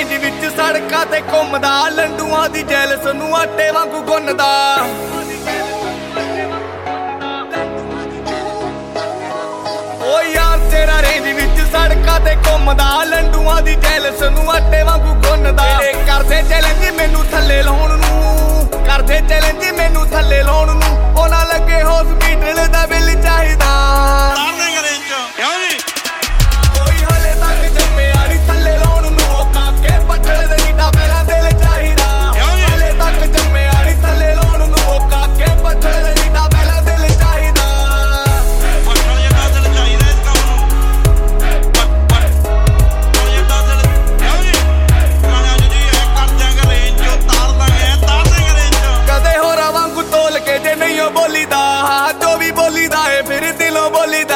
Range ਵਿੱਚ ਸੜਕਾਂ ਤੇ ਘੁੰਮਦਾ, ਲੰਡੂਆਂ ਦੀ ਜੈਲਸ ਨੂੰ ਆਟੇ ਵਾਂਗੂ ਗੁੰਨਦਾ। ਓ ਯਾਰ ਤੇਰਾ ਰੇਂਜ ਵਿੱਚ ਸੜਕਾਂ ਤੇ ਘੁੰਮਦਾ, ਲੰਡੂਆਂ ਦੀ ਜੈਲਸ ਨੂੰ ਆਟੇ ਵਾਂਗੂ ਗੁੰਨਦਾ। ਤੇਰੇ ਕਰਦੇ ਚੈਲੰਜ ਮੈਨੂੰ ਥੱਲੇ ਲਾਉਣ ਨੂੰ, ਕਰਦੇ ਚੈਲੰਜ ਮੈਨੂੰ ਥੱਲੇ ਲਾਉਣ ਨੂੰ। ਉਹਨਾਂ ਲੱਗੇ ਹੌਸਪੀਟਲ ਦਾ ਬਿੱਲ ਚਾਹੀਦਾ। ਕੋਈ ਹਲੇ ਤੱਕ ਜੰਮਿਆ ਨੀ ਥੱਲੇ ਲਾਉਣ ਨੂੰ, ਉਹ ਕਾਕੇ ਪੱਟਲ ਦੇ ਨੀਟਾ ਪਹਿਲਾਂ ਦਿਲ ਚਾਹੀਦਾ। ਹਲੇ ਤੱਕ ਜੰਮਿਆ ਨੀ ਥੱਲੇ ਲਾਉਣ ਨੂੰ, ਉਹ ਕਾਕੇ ਪੱਟਲ ਦੇ ਨੀਟਾ ਪਹਿਲਾਂ ਦਿਲ ਚਾਹੀਦਾ। ਕਦੇ ਹੋਰਾਂ ਵਾਂਗੂ ਤੋਲ ਕੇ ਜੇ ਨਹੀਂ ਉਹ ਬੋਲੀਦਾ, ਜੋ ਵੀ ਬੋਲੀਦਾ ਏ ਫਿਰ ਦਿਲੋਂ ਬੋਲੀਦਾ।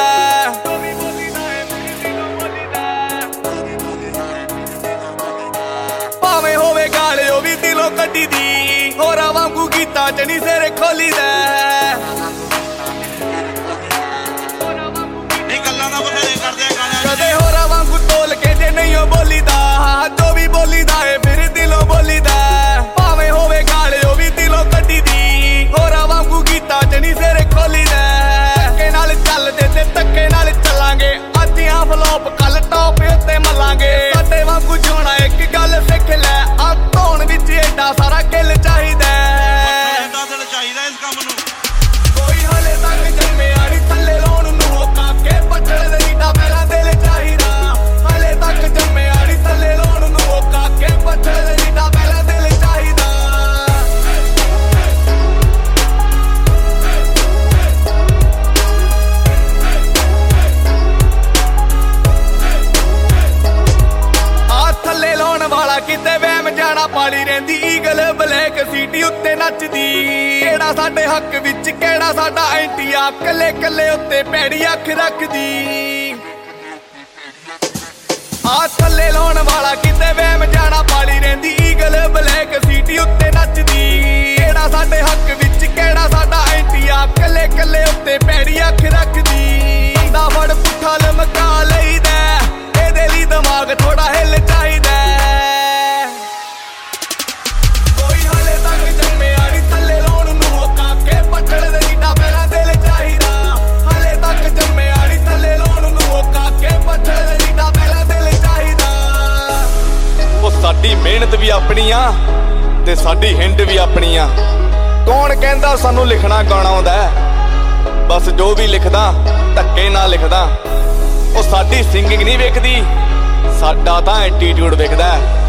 ਭਾਵੇਂ ਹੋਵੇ ਗਾਲ ਉਹ ਵੀ ਦਿਲੋਂ ਕੱਢੀ ਦੀ, ਹੋਰਾਂ ਵਾਂਗੂ ਗੀਤਾਂ ਚ ਨੀ ਸਿਰ ਖੋਲੀਦਾ। ਕਦੇ ਹੋਰਾਂ ਵਾਂਗੂ ਤੋਲ ਕੇ ਜੇ ਨਹੀਂ ਉਹ ਬੋਲੀਦਾ, ਜੋ ਵੀ ਬੋਲੀਦਾ ਏ ਫਿਰ ਦਿਲੋਂ ਬੋਲੀਦਾ। ਭਾਵੇਂ ਹੋਵੇ ਗਾਲ ਉਹ ਵੀ ਦਿਲੋਂ ਕੱਢੀ ਦੀ, ਹੋਰਾਂ ਵਾਂਗੂ ਗੀਤਾਂ ਚ ਨੀ ਸਿਰ ਖੋਲੀਦਾ। ਧੱਕੇ ਨਾਲ ਚੱਲਦੇ ਤੇ ਧੱਕੇ ਨਾਲ ਚੱਲਾਂਗੇ, ਅੱਧੀਆਂ ਫਲੋਪ ਕੱਲ ਟੌਪ ਉੱਤੇ ਮੱਲਾਂਗੇ। ਸਾਡੇ ਵਾਂਗੂ ਜਿਉਣਾ ਇੱਕ ਗੱਲ ਸਿੱਖ ਲੈ, ਆ ਧੋਣ ਵਿੱਚ ਏਡਾ ਸਾਰਾ ਕਿੱਲ ਚਾਹੀਦਾ। ਕੋਈ ਹਲੇ ਤੱਕ ਜੰਮਿਆ ਨੀ ਥੱਲੇ ਲਾਉਣ ਨੂੰ, ਉਹ ਕਾਕੇ ਪੱਟਲ ਦੇ ਨੀਟਾ ਪਹਿਲਾਂ ਦਿਲ ਚਾਹੀਦਾ। ਹਲੇ ਤੱਕ ਜੰਮਿਆ ਨੀ ਥੱਲੇ ਲਾਉਣ ਨੂੰ, ਉਹ ਕਾਕੇ ਪੱਟਲ ਦੇ ਨੀਟਾ ਪਹਿਲਾਂ ਦਿਲ ਚਾਹੀਦਾ। ਆ ਥੱਲੇ ਲਾਉਣ ਵਾਲਾ ਕਿਤੇ ਵਹਿਮ ਜਾਣਾ, ਪਾਲੀ ਰਹਿੰਦੀ ਈਗਲ ਬਲੈਕ ਸੀਟੀ ਉੱਤੇ ਨੱਚਦੀ। ਕਿਹੜਾ ਸਾਡੇ ਹੱਕ ਵਿੱਚ ਕਿਹੜਾ ਸਾਡਾ ਐਂਟੀ ਆ, ਕੱਲੇ ਕੱਲੇ ਉੱਤੇ ਪੈੜੀ ਅੱਖ ਰੱਖਦੀ। ਆ ਥੱਲੇ ਲਾਉਣ ਵਾਲਾ ਕਿਤੇ ਵਹਿਮ ਜਾਣਾ, ਪਾਲੀ ਰਹਿੰਦੀ ਈਗਲ ਬਲੈਕ ਸੀਟੀ ਉੱਤੇ ਨੱਚਦੀ। ਕਿਹੜਾ ਸਾਡੇ ਹੱਕ ਵਿੱਚ ਕਿਹੜਾ ਸਾਡਾ ਐਂਟੀ ਆ, ਕੱਲੇ ਕੱਲੇ ਉੱਤੇ ਪੈੜੀ ਅੱਖ ਰੱਖਦੀ। ਦਾ ਫੜ ਪੁੱਠਾ ਲਮਕਾ ਲਈਦਾ, ਇਹਦੇ ਲਈ ਦਿਮਾਗ ਥੋੜਾ ਹਿੱਲ ਚਾਹੀਦਾ। ਕੋਈ ਹਲੇ ਤੱਕ ਜੰਮਿਆ ਨੀ ਥੱਲੇ ਲਾਉਣ ਨੂੰ, ਉਹ ਕਾਕੇ ਪੱਟਲ ਦੇ ਨੀਟਾ ਪਹਿਲਾਂ ਦਿਲ ਚਾਹੀਦਾ। ਹਲੇ ਤੱਕ ਜੰਮਿਆ ਨੀ ਥੱਲੇ ਲਾਉਣ ਨੂੰ, ਉਹ ਕਾਕੇ ਪੱਟਲ ਦੇ ਨੀਟਾ ਪਹਿਲਾਂ ਦਿਲ ਚਾਹੀਦਾ। ਉਹ ਸਾਡੀ ਮਿਹਨਤ ਵੀ ਆਪਣੀ ਆ ਤੇ ਸਾਡੀ ਹਿੰਡ ਵੀ ਆਪਣੀ ਆ। ਕੌਣ ਕਹਿੰਦਾ ਸਾਨੂੰ ਲਿਖਣਾ ਗਾਉਣਾ ਆਉਂਦਾ, ਬਸ ਜੋ ਵੀ ਲਿਖਦਾ ਧੱਕੇ ਨਾਲ ਲਿਖਦਾ। ਉਹ ਸਾਡੀ ਸਿੰਗਿੰਗ ਨਹੀਂ ਵੇਖਦੀ, ਸਾਡਾ ਤਾਂ ਐਟੀਟਿਊਡ ਵੇਖਦਾ।